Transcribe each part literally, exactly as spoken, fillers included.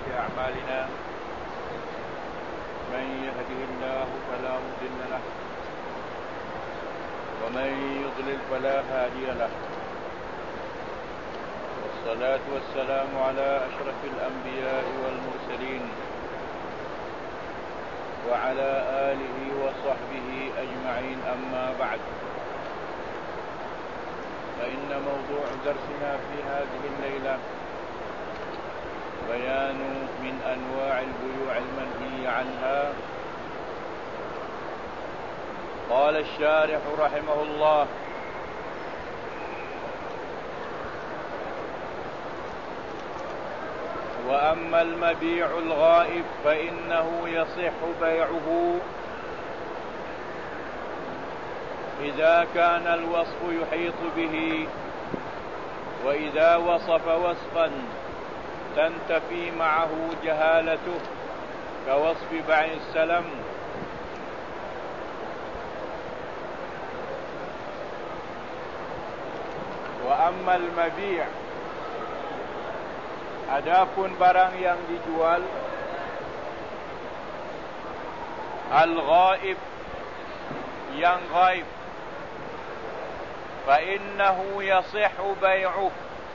أعمالنا من يهده الله فلا مضل له ومن يضلل فلا هادي له والصلاة والسلام على أشرف الأنبياء والمرسلين وعلى آله وصحبه أجمعين. أما بعد، فإن موضوع درسنا في هذه الليلة بيان من أنواع البيوع المنهي عنها. قال الشارح رحمه الله: وأما المبيع الغائب فإنه يصح بيعه إذا كان الوصف يحيط به، وإذا وصف وصفا تنتفي معه جهالته كوصف بيع السلم. وأما المبيع, adapun barang yang dijual, al-ghaib, yang ghaib, fa innahu yasihhu bai'uh,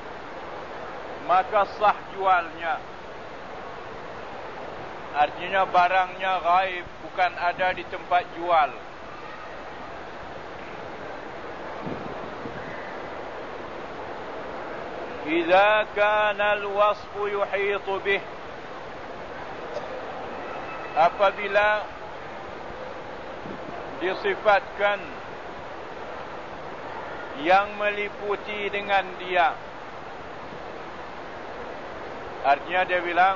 maka sah jualnya. Artinya barangnya ghaib, bukan ada di tempat jual. Idza kana al-wasfu yuhitu bih, apabila disifatkan yang meliputi dengan dia. Artinya dia bilang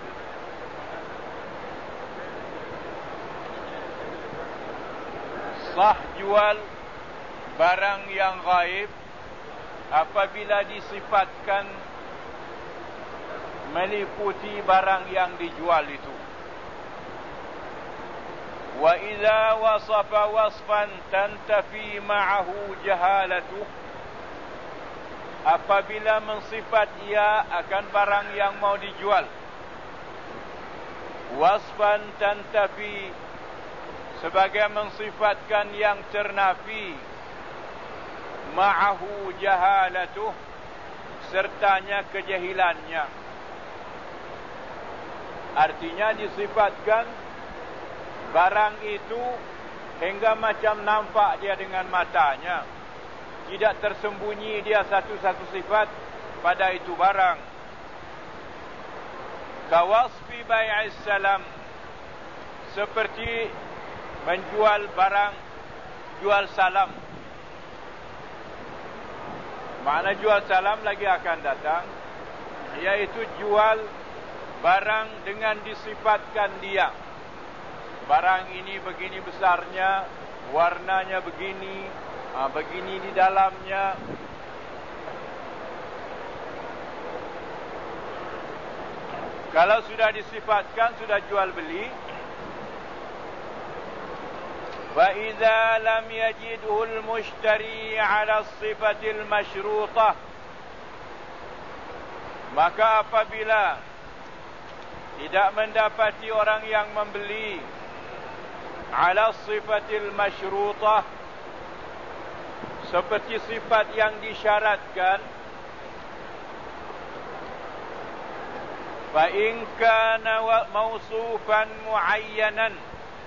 sah jual barang yang ghaib apabila disifatkan meliputi barang yang dijual itu. Wa idza wasafa wasfan tantafi ma'ahu jahalatuh, apabila mensifat ia akan barang yang mau dijual. Wasfan tantafi, sebagai mensifatkan yang ternafi, ma'ahu jahalatuh, sertanya kejahilannya. Artinya disifatkan barang itu hingga macam nampak dia dengan matanya, tidak tersembunyi dia satu-satu sifat pada itu barang. Kawasfi bai'is salam, seperti menjual barang jual salam. Makna jual salam lagi akan datang, yaitu jual barang dengan disifatkan dia. Barang ini begini besarnya, warnanya begini, ha, begini di dalamnya. Kalau sudah disifatkan, sudah jual beli. Fa idza lam yajidhu al-mushtari 'ala as-sifati al-mashrutah, maka apabila tidak mendapati orang yang membeli 'ala as-sifati al-mashrutah, seperti sifat yang disyaratkan, fa in kana mawsufan muayyanan,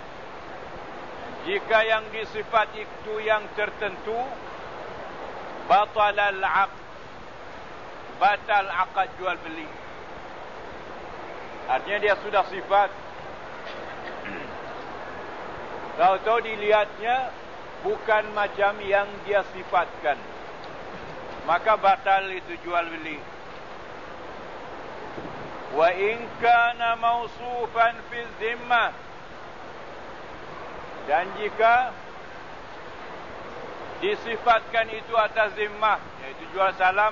jika yang disifat itu yang tertentu, batal al-'aqd, batal akad jual beli. Artinya dia sudah sifat, tahu-tahu dilihatnya bukan macam yang dia sifatkan, maka batal itu jual beli. Wa in kana mawsufan fi zimmah, dan jika disifatkan itu atas zimmah, yaitu jual salam,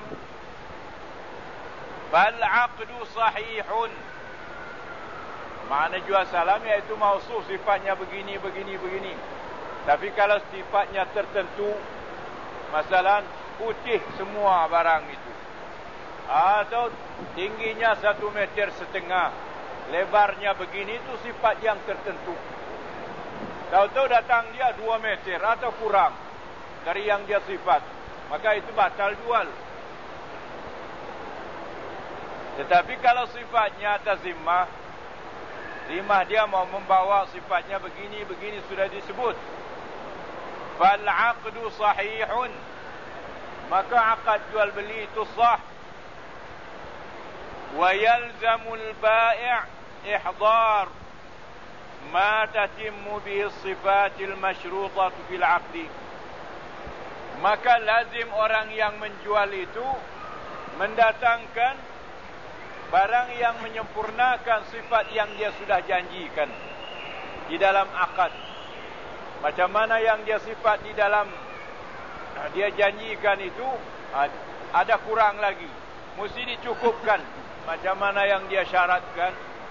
fal aqdu sahihun, makna jual salam iaitu mausuf, sifatnya begini, begini, begini. Tapi kalau sifatnya tertentu, masalah putih semua barang itu, atau tingginya satu meter setengah, lebarnya begini, itu sifat yang tertentu. Tahu-tahu datang dia dua meter atau kurang dari yang dia sifat, maka itu batal jual. Tetapi kalau sifatnya atas zimmah, zimmah dia mau membawa sifatnya begini-begini sudah disebut, fal aqdu sahihun, maka akad jual beli itu sah. Wa yalzamul bai' ihdar ma tatimmu bihi sifatil masyrutah fil 'aqdi. Maka lazim orang yang menjual itu mendatangkan barang yang menyempurnakan sifat yang dia sudah janjikan di dalam akad. Macam mana yang dia sifat di dalam dia janjikan itu ada kurang lagi, mesti dicukupkan macam mana yang dia syaratkan.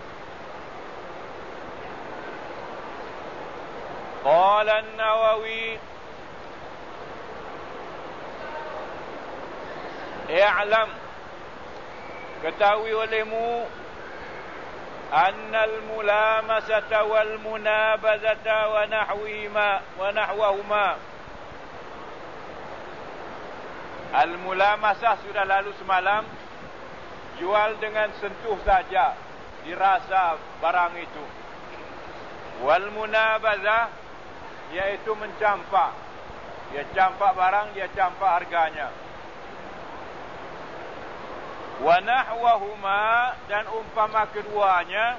Qala an-Nawawi i'lam, ketahui olehmu, annal mulamasata wal munabazata wa nahwihima wa nahwahuma. Al mulamasah sudah lalu semalam, jual dengan sentuh saja, dirasa barang itu. Wal munabazah, yaitu mencampak, dia campak barang, dia campak harganya. Wa nahwahuma, dan umpama keduanya,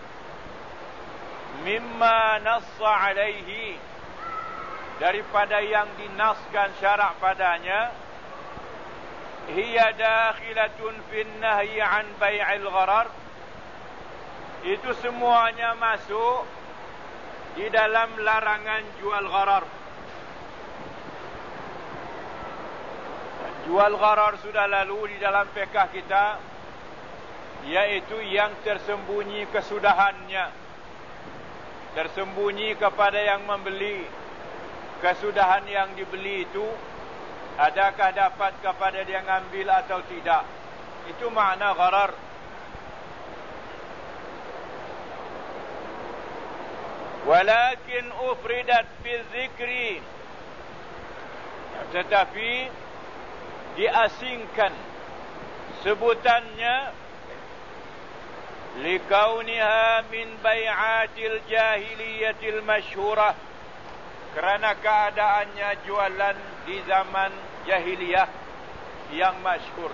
mimma nassa alaihi, daripada yang dinaskan syarak padanya, hiya dakhilatun fin nahyi an bai'il gharar, itu semuanya masuk di dalam larangan jual gharar. Jual gharar sudah lalu di dalam fiqh kita, yaitu yang tersembunyi kesudahannya, tersembunyi kepada yang membeli. Kesudahan yang dibeli itu, adakah dapat kepada dia ngambil atau tidak, itu makna gharar. Walakin ufridat fi dzikri, tetapi diasingkan sebutannya, likauniha min bai'atil jahiliyatil masyhurah, kerana keadaannya jualan di zaman jahiliyah yang masyhur.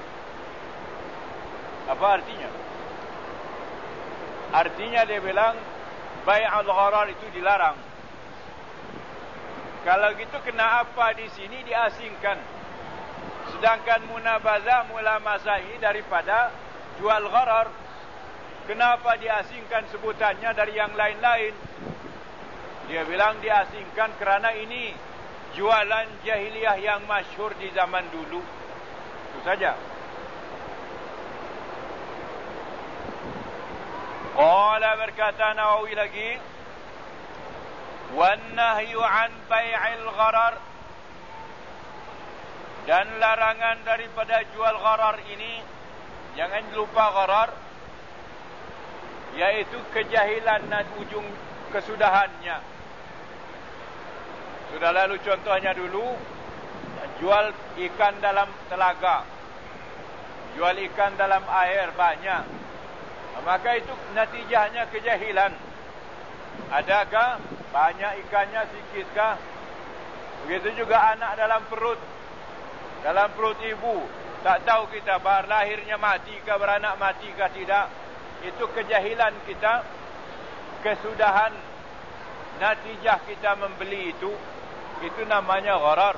Apa artinya? Artinya dia bilang bai'ul gharar itu dilarang. Kalau gitu kenapa di sini diasingkan? Sedangkan munabazah, mulamasah ini daripada jual gharar. Kenapa diasingkan sebutannya dari yang lain-lain? Dia bilang diasingkan kerana ini jualan jahiliyah yang masyhur di zaman dulu. Itu saja. Qala, berkata Nawawi lagi, wan nahyu an bai'il gharar, dan larangan daripada jual gharar ini, jangan lupa gharar, yaitu kejahilan dan ujung kesudahannya. Sudah lalu contohnya dulu, jual ikan dalam telaga, jual ikan dalam air banyak, maka itu natijahnya kejahilan. Adakah banyak ikannya, sikitkah? Begitu juga anak dalam perut, dalam perut ibu, tak tahu kita berlahirnya mati ke beranak mati ke tidak. Itu kejahilan kita, kesudahan natijah kita membeli itu, itu namanya gharar.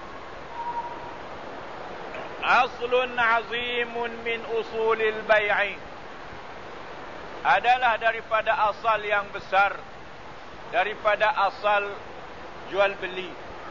Aslun azimun min usulil bai'i, adalah daripada asal yang besar, daripada asal jual beli.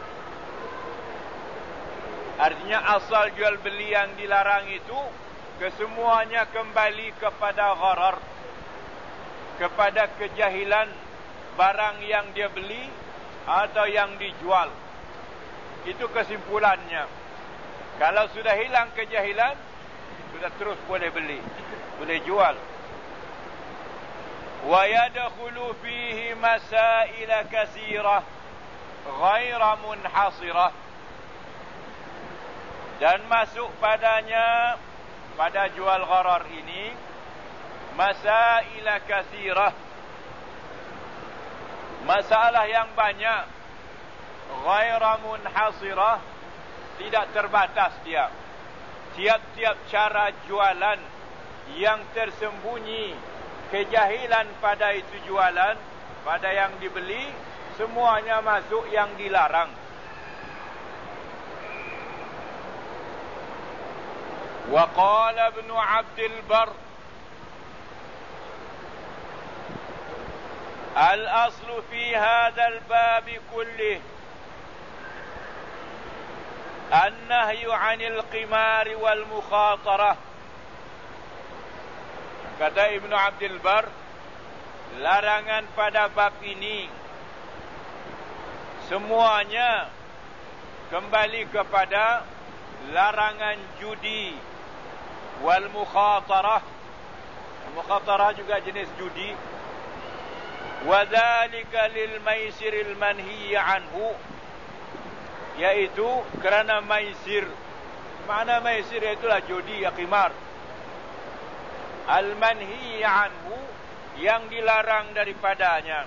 Artinya asal jual beli yang dilarang itu kesemuanya kembali kepada gharar, kepada kejahilan barang yang dia beli atau yang dijual. Itu kesimpulannya. Kalau sudah hilang kejahilan, sudah terus boleh beli, boleh jual. Wa yadkhulu fihi masail katsirah ghaira munhasirah, dan masuk padanya, pada jual gharar ini, masail katsirah, masalah yang banyak, ghaira munhasirah, tidak terbatas dia. Tiap-tiap cara jualan yang tersembunyi kejahilan pada itu jualan, pada yang dibeli, semuanya masuk yang dilarang. Wa qala Ibnu Abdul Barr, al-aslu fi hadzal bab kullih an-nahyu 'anil qimar wal mukhatarah. Kata Ibnu Abdul Barr, larangan pada bab ini semuanya kembali kepada larangan judi wal mukhatarah. Mukhatarah juga jenis judi. Wa dzalika lil maisiril manhi anhu, yaitu kerana maisir. Mana maisir itulah judi, ya qimar. Al-manhi anhu, yang dilarang daripadanya.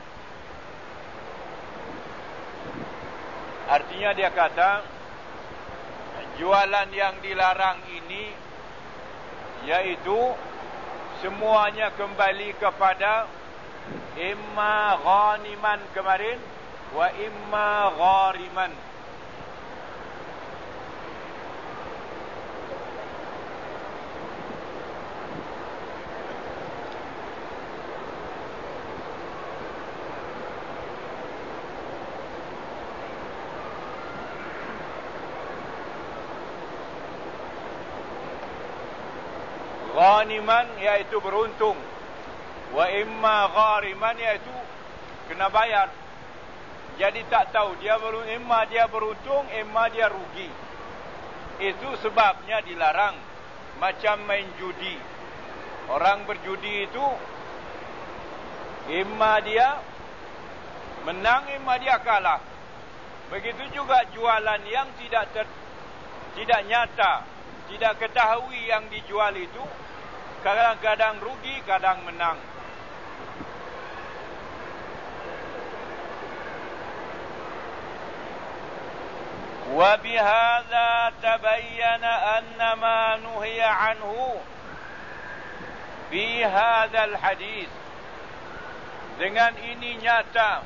Artinya dia kata, jualan yang dilarang ini, yaitu semuanya kembali kepada imma ghaniman kemarin, wa imma ghariman. Ghaniman iaitu beruntung, wa imma ghariman iaitu kena bayar. Jadi tak tahu dia beruntung, imma dia beruntung, imma dia rugi. Itu sebabnya dilarang. Macam main judi. Orang berjudi itu imma dia menang, imma dia kalah. Begitu juga jualan yang tidak ter, tidak nyata, tidak ketahui yang dijual itu, kadang-kadang rugi, kadang menang. Wa bihadza tabayyana anna ma nuhiya anhu fi hadzal hadis. Dengan ini nyata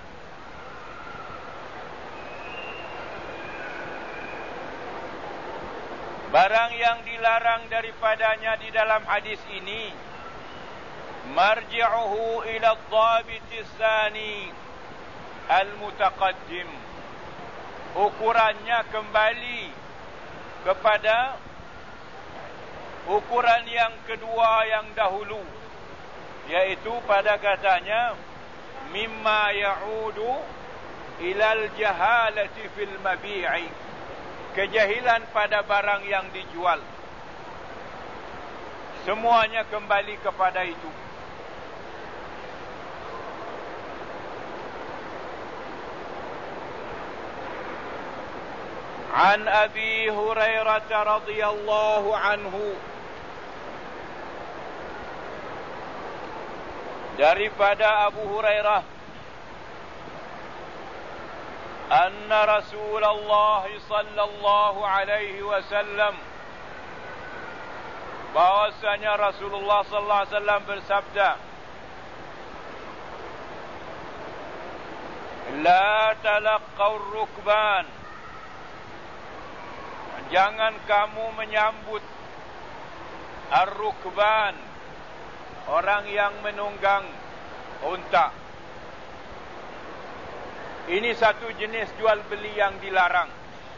barang yang dilarang daripadanya di dalam hadis ini, marji'uhu ila ad-dhabit ats-tsani al-mutaqaddim. Ukurannya kembali kepada ukuran yang kedua yang dahulu, yaitu pada katanya mimma ya'udu ila al-jahalati fil mabi'i, kejahilan pada barang yang dijual. Semuanya kembali kepada itu. An Abi Hurairah radhiyallahu anhu, daripada Abu Hurairah, anna Rasulullah sallallahu alaihi wasallam, bahwasanya Rasulullah sallallahu alaihi wasallam bersabda, la talaqqaw rukban, jangan kamu menyambut ar-rukban, orang yang menunggang unta. Ini satu jenis jual beli yang dilarang.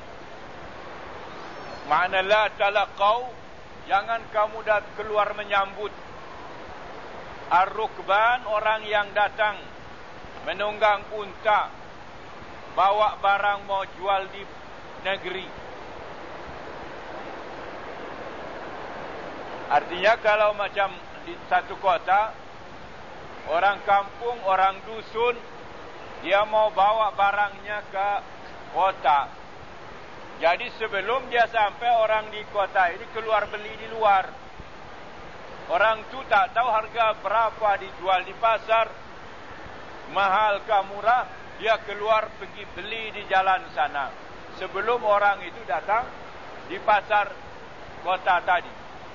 Makna la talaqau, jangan kamu dat keluar menyambut ar-rukban, orang yang datang menunggang unta, bawa barang mau jual di negeri. Artinya kalau macam di satu kota, orang kampung, orang dusun, dia mau bawa barangnya ke kota. Jadi sebelum dia sampai, orang di kota ini keluar beli di luar. Orang tu tak tahu harga berapa dijual di pasar, mahal ke murah, dia keluar pergi beli di jalan sana. Sebelum orang itu datang di pasar kota tadi.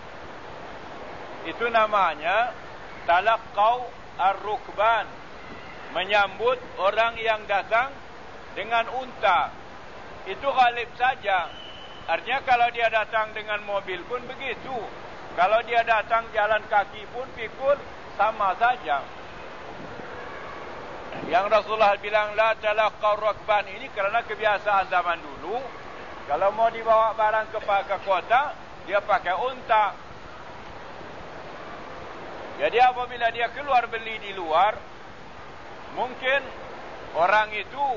Itu namanya talaqqau ar-rukban, menyambut orang yang datang dengan unta. Itu ghalib saja. Artinya kalau dia datang dengan mobil pun begitu. Kalau dia datang jalan kaki pun pikul sama saja. Yang Rasulullah bilang la talaqqau ar-rukban ini kerana kebiasaan zaman dulu. Kalau mau dibawa barang ke, ke kota, dia pakai unta. Jadi apabila dia keluar beli di luar, mungkin orang itu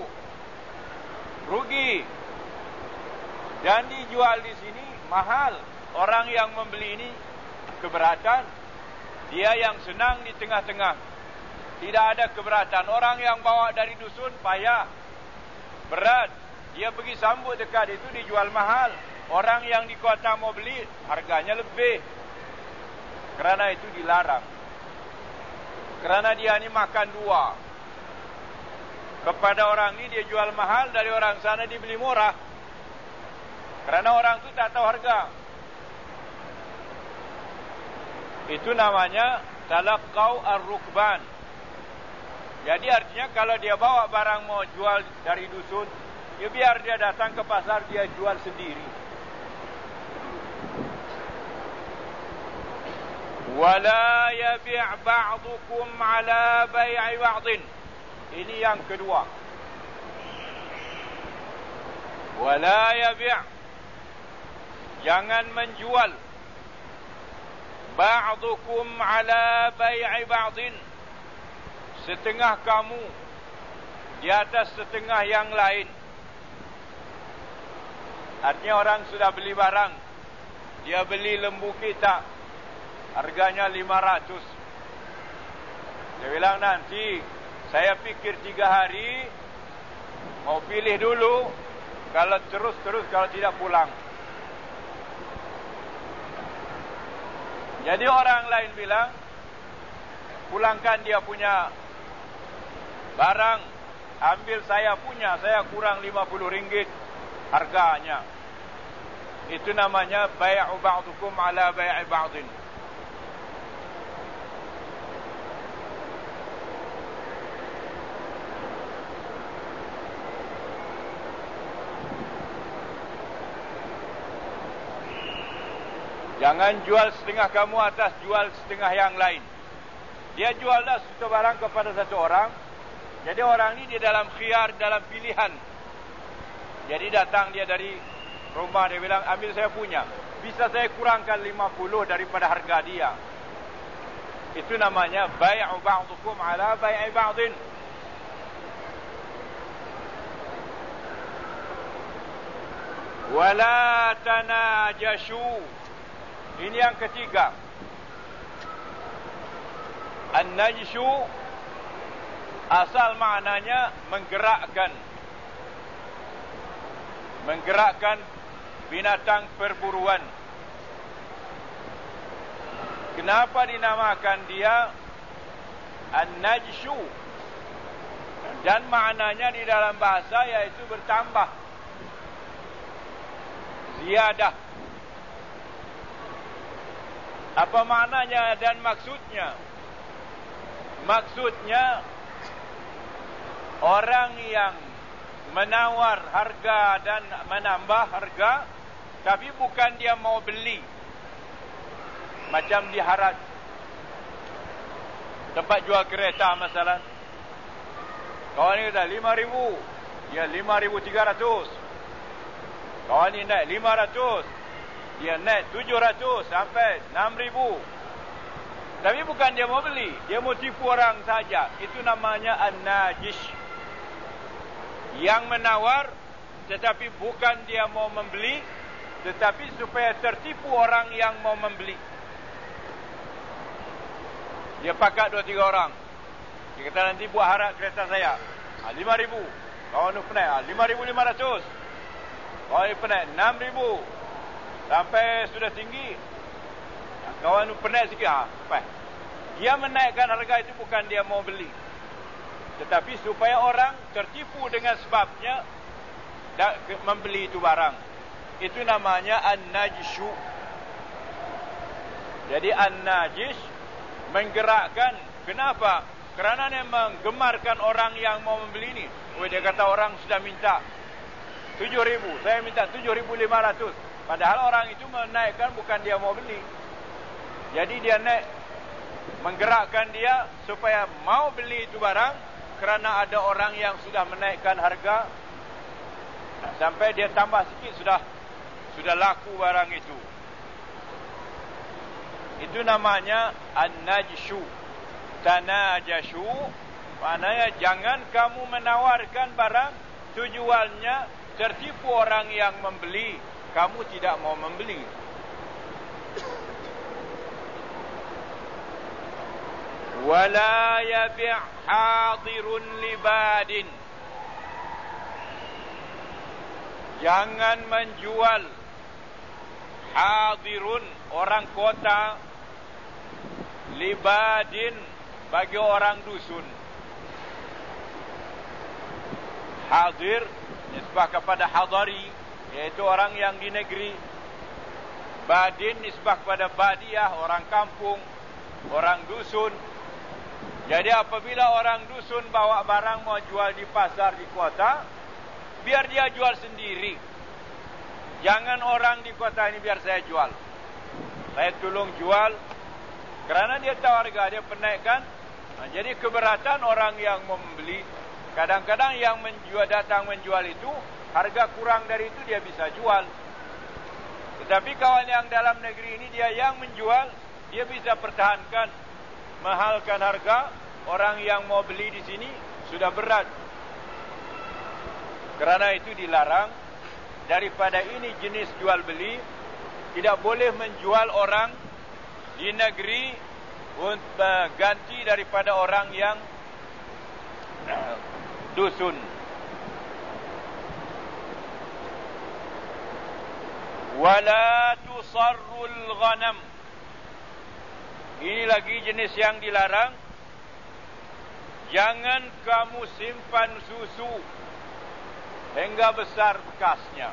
rugi. Dan dijual di sini mahal. Orang yang membeli ini keberatan. Dia yang senang di tengah-tengah. Tidak ada keberatan. Orang yang bawa dari dusun payah, berat. Dia pergi sambut dekat itu dijual mahal. Orang yang di kota mau beli harganya lebih. Kerana itu dilarang. Kerana dia ni makan dua. Kepada orang ni dia jual mahal, dari orang sana dibeli murah. Kerana orang tu tak tahu harga. Itu namanya talaqqau ar-rukban. Jadi artinya kalau dia bawa barang mau jual dari dusun, ya biar dia datang ke pasar, dia jual sendiri. Wala yabi' ba'dukum ala bai'i ba'din. Ini yang kedua. Wala yabi', jangan menjual ba'dukum ala bai'i ba'din, setengah kamu di atas setengah yang lain. Artinya orang sudah beli barang, dia beli lembu kita, harganya lima ratus. Dia bilang nanti saya pikir tiga hari, mau pilih dulu, kalau terus-terus, kalau tidak pulang. Jadi orang lain bilang, pulangkan dia punya barang, ambil saya punya, saya kurang lima puluh ringgit harganya. Itu namanya bai'u ba'dukum ala bai'i ba'din. Jangan jual setengah kamu atas jual setengah yang lain. Dia jual dah satu barang kepada satu orang. Jadi orang ni dia dalam khiyar, dalam pilihan. Jadi datang dia dari rumah, dia bilang ambil saya punya, bisa saya kurangkan lima puluh daripada harga dia. Itu namanya bai'u ba'dukum ala bai'i ba'din. Wala tanajashu. Ini yang ketiga. An-najshu asal maknanya menggerakkan. Menggerakkan binatang perburuan. Kenapa dinamakan dia An-najshu? Dan maknanya di dalam bahasa yaitu bertambah, ziyadah. Apa maknanya dan maksudnya? Maksudnya orang yang menawar harga dan menambah harga, tapi bukan dia mau beli. Macam di Haraj, tempat jual kereta masalah. Kawan ni kata lima ribu, dia lima ribu tiga ratus. Kawan ni naik lima ratus, dia naik tujuh ratus sampai enam ribu. Tapi bukan dia mau beli, dia mau tipu orang saja. Itu namanya an-najish. Yang menawar tetapi bukan dia mau membeli, tetapi supaya tertipu orang yang mau membeli. Dia pakat dua tiga orang. Dia kata nanti buat harap kereta saya. Ha, lima ribu. Kawan tu penat. Ha, lima ribu lima ratus. Kawan ni penat. Enam ribu. Sampai sudah tinggi. Ha, kawan tu penat sikit. Ha, sampai. Dia menaikkan harga itu bukan dia mau beli. Tetapi supaya orang tertipu dengan sebabnya membeli itu barang. Itu namanya an-najishu. Jadi an-najis menggerakkan. Kenapa? Kerana dia menggemarkan orang yang mau membeli ni. Oh, dia kata orang sudah minta tujuh ribu. Saya minta tujuh ribu lima ratus. Padahal orang itu menaikkan bukan dia mau beli. Jadi dia naik. Menggerakkan dia supaya mau beli itu barang. Kerana ada orang yang sudah menaikkan harga. Sampai dia tambah sikit sudah sudah laku barang itu. Itu namanya an-najshu. Tanajashu. Maknanya jangan kamu menawarkan barang. Tujuannya tertipu orang yang membeli. Kamu tidak mau membeli. Wala yabi' hadirun libadin. Jangan menjual hadirun orang kota, libadin bagi orang dusun. Hadir nisbah kepada hadari, yaitu orang yang di negeri. Badin nisbah kepada badiah, orang kampung, orang dusun. Jadi apabila orang dusun bawa barang mau jual di pasar di kota, biar dia jual sendiri. Jangan orang di kota ini biar saya jual. Saya tolong jual. Kerana dia tahu harga, dia penaikkan. Nah, jadi keberatan orang yang membeli. Kadang-kadang yang menjual datang menjual itu, harga kurang dari itu dia bisa jual. Tetapi kawan yang dalam negeri ini, dia yang menjual, dia bisa pertahankan. Mahalkan harga. Orang yang mau beli di sini sudah berat. Kerana itu dilarang. Daripada ini jenis jual beli, tidak boleh menjual orang di negeri untuk ganti daripada orang yang dusun. Wala tusarrul ghanam. Ini lagi jenis yang dilarang. Jangan kamu simpan susu hingga besar bekasnya.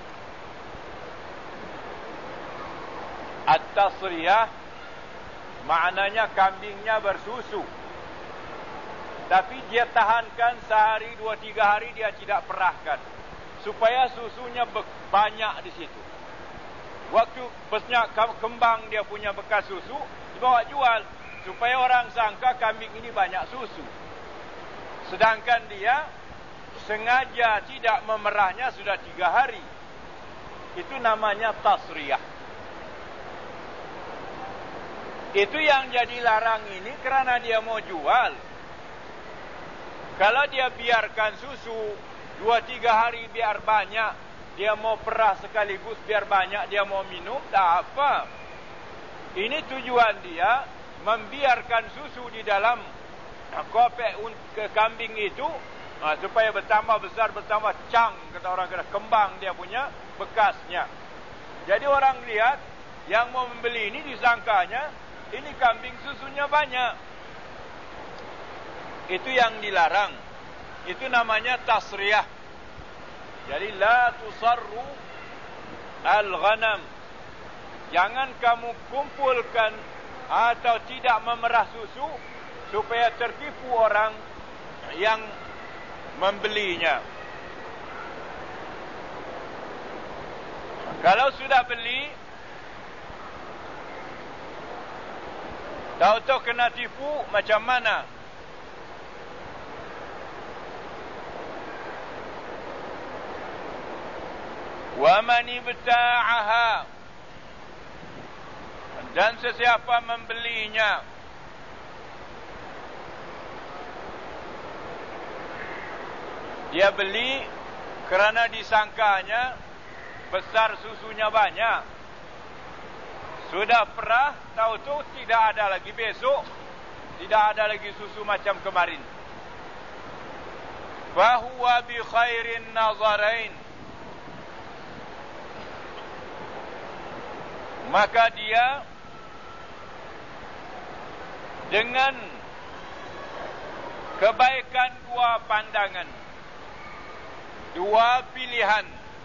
At-tasriyah maknanya kambingnya bersusu, tapi dia tahankan sehari, dua, tiga hari dia tidak perahkan, supaya susunya banyak di situ. Waktu besarnya kembang dia punya bekas susu, dibawa jual, supaya orang sangka kambing ini banyak susu. Sedangkan dia sengaja tidak memerahnya sudah tiga hari. Itu namanya tasriyah. Itu yang jadi larang ini kerana dia mau jual. Kalau dia biarkan susu dua tiga hari biar banyak, dia mau perah sekaligus biar banyak, dia mau minum, tak apa. Ini tujuan dia membiarkan susu di dalam kopek ke kambing itu, ha, supaya bertambah besar, bertambah cang, kata orang kata kembang dia punya bekasnya. Jadi orang lihat yang mau membeli ini disangkanya ini kambing susunya banyak. Itu yang dilarang. Itu namanya tasriyah. Jadi la tusarru al-ghanam. Jangan kamu kumpulkan atau tidak memerah susu supaya tertipu orang yang membelinya. Kalau sudah beli, tahu-tahu kena tipu, macam mana? Wa man ibta'aha, dan sesiapa membelinya, dia beli kerana disangkanya besar susunya banyak. Sudah perah, tahu tu tidak ada lagi besok, tidak ada lagi susu macam kemarin. Fahuwa bi khairin nazarain, maka dia dengan kebaikan dua pandangan, dua pilihan.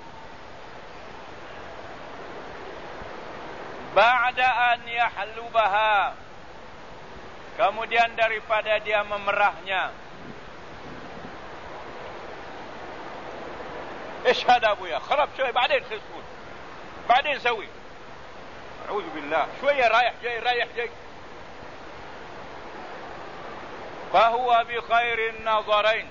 Ba'da an yahlubaha, kemudian daripada dia memerahnya. ايش هذا ابويا خرب شوي بعدين خسفون بعدين سوي اعوذ بالله شويه رايح جاي رايح جاي. فهو بخير النظرين,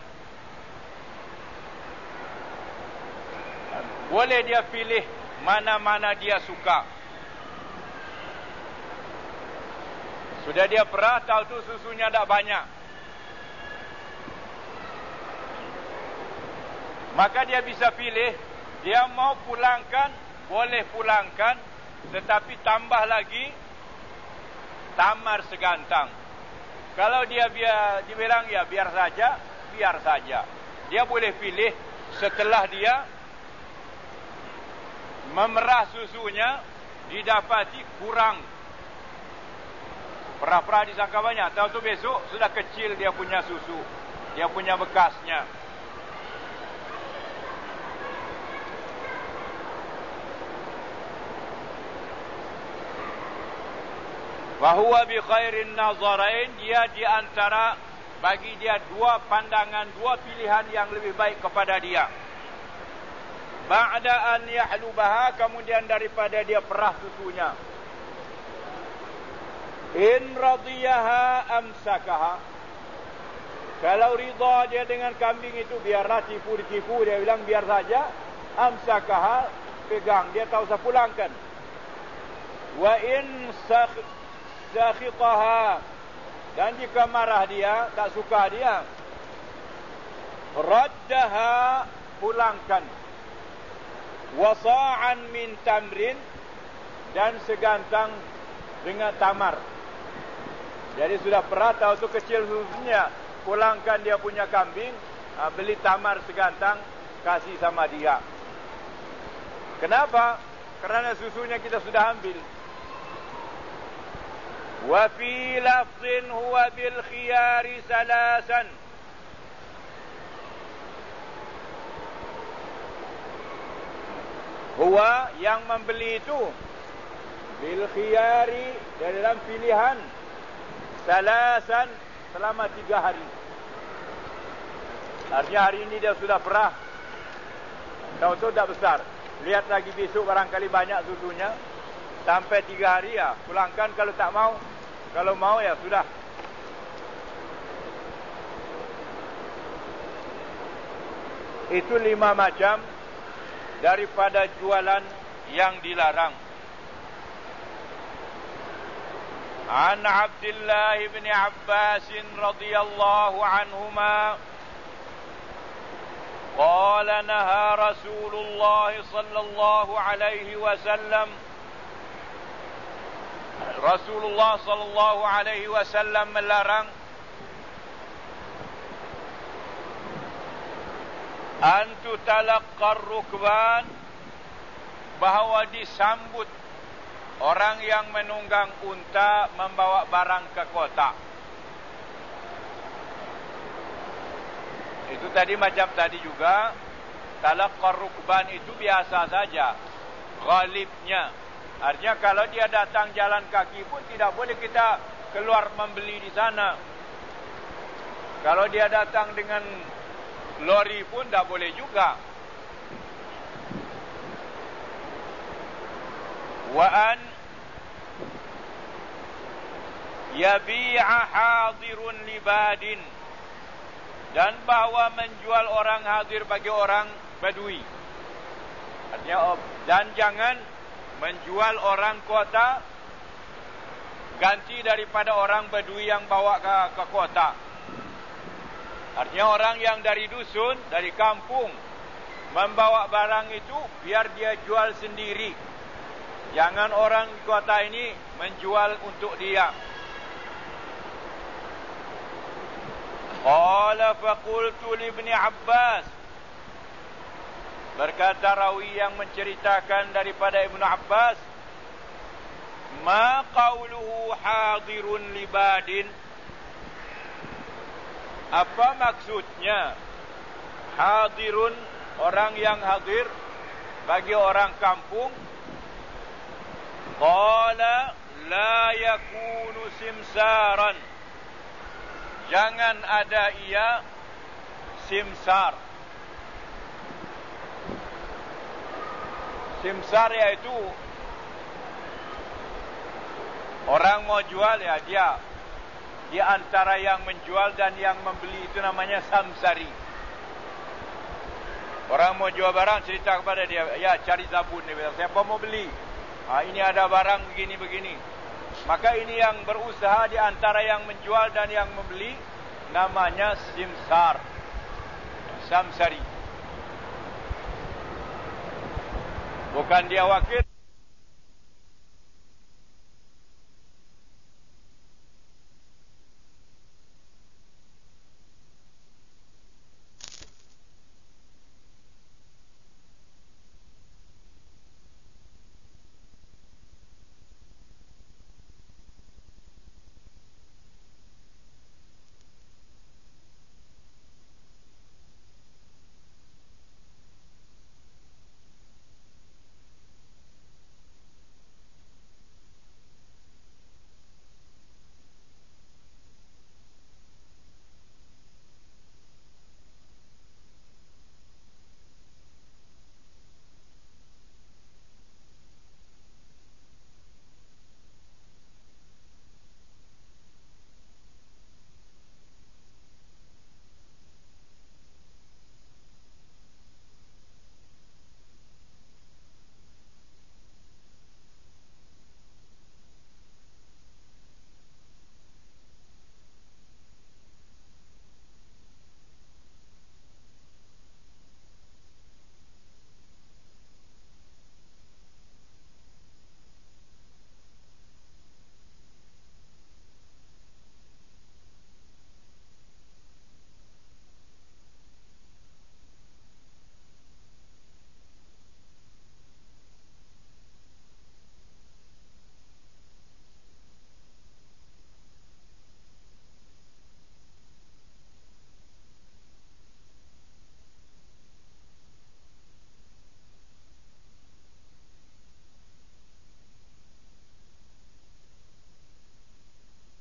boleh dia pilih mana-mana dia suka. Sudah dia perah, tahu tu susunya tak banyak, maka dia bisa pilih. Dia mau pulangkan, boleh pulangkan, tetapi tambah lagi tamar segantang. Kalau dia biar dibilang ya biar saja, biar saja. Dia boleh pilih setelah dia memerah susunya, didapati kurang. Perah-perah disangka banyak, tahu tu besok sudah kecil dia punya susu, dia punya bekasnya. Wahuwa bi khairin nazarain, dia di antara, bagi dia dua pandangan, dua pilihan yang lebih baik kepada dia. Ba'da an yahlubaha, kemudian daripada dia perah susunya. In radiyaha amsakaha, kalau ridha dia dengan kambing itu, biarlah tipu-tipu, dia bilang biar saja. Amsakaha, pegang, dia tak usah pulangkan. Wa in sakh sakhitaha, dan jika marah dia, tak suka dia, raddaha, pulangkan. Wasa'an min tamrin, dan segantang dengan tamar. Jadi sudah perah, tahu tu kecil susunya, pulangkan dia punya kambing, beli tamar segantang, kasih sama dia. Kenapa? Kerana susunya kita sudah ambil. Wa fi lafzin huwa bil khiyari salasan, huwa yang membeli itu bil khiyari, dalam pilihan, salasan, selama tiga hari. Artinya hari ini dia sudah perah, tahu tu tak besar, lihat lagi besok barangkali banyak susunya. Sampai tiga hari ya, pulangkan kalau tak mau. Kalau mau ya sudah. Itu lima macam daripada jualan yang dilarang. An Abdullah bin Abbas radhiyallahu anhuma qala naha Rasulullah sallallahu alaihi wasallam, Rasulullah sallallahu alaihi wasallam melarang an tutalaqqar rukban, bahawa disambut orang yang menunggang unta membawa barang ke kota. Itu tadi macam tadi juga, talaqqar rukban itu biasa saja, ghalibnya. Artinya kalau dia datang jalan kaki pun tidak boleh kita keluar membeli di sana. Kalau dia datang dengan lori pun tidak boleh juga. Wa an yabi'a hadirun libadin, dan bahawa menjual orang hadir bagi orang badui. Artinya, dan jangan menjual orang kota ganti daripada orang badui yang bawa ke, ke kota. Artinya orang yang dari dusun, dari kampung, membawa barang itu biar dia jual sendiri. Jangan orang kota ini menjual untuk dia. Qala faqultu li Ibni Abbas. Berkata rawi yang menceritakan daripada Ibnu Abbas, ma qawluhu hadirun libadin? Apa maksudnya hadirun, orang yang hadir bagi orang kampung? Qala la yakunu simsaran, jangan ada ia simsar. Simsar iaitu orang mau jual, ya dia di antara yang menjual dan yang membeli, itu namanya samsari. Orang mau jual barang, cerita kepada dia, ya cari zabun, dia bilang, siapa mau beli? Ha, ini ada barang begini-begini. Maka ini yang berusaha di antara yang menjual dan yang membeli, namanya simsar, samsari. Bukan dia wakil.